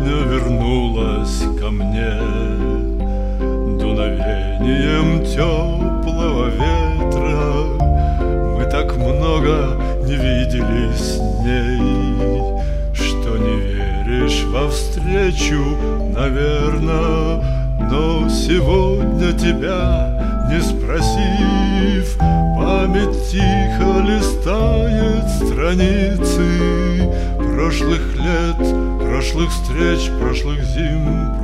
сегодня вернулась ко мне дуновением теплого ветра. Мы так много не виделись с ней, что не веришь во встречу, наверно. Но сегодня тебя, не спросив, память тихо листает страницы прошлых лет, прошлых встреч, прошлых зим.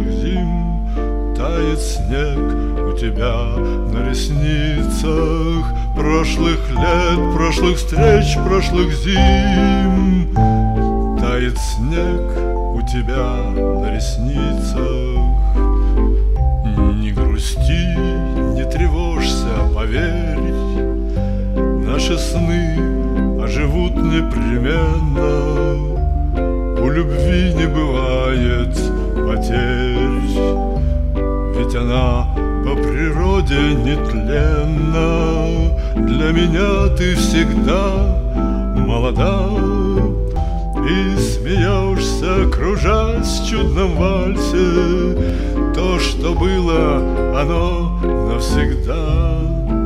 Тает снег у тебя на ресницах прошлых лет, прошлых встреч, прошлых зим. Тает снег у тебя на ресницах. Не грусти, не тревожься, поверь, наши сны оживут непременно. У любви не бывает потерь, ведь она по природе нетленна. Для меня ты всегда молода и смеешься, кружась в чудном вальсе. То, что было, оно навсегда.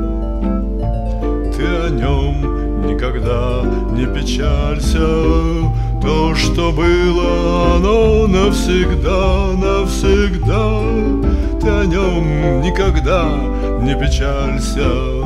Ты о нем никогда не печалься. То, что было, оно навсегда, навсегда. Ты о нем никогда не печалься.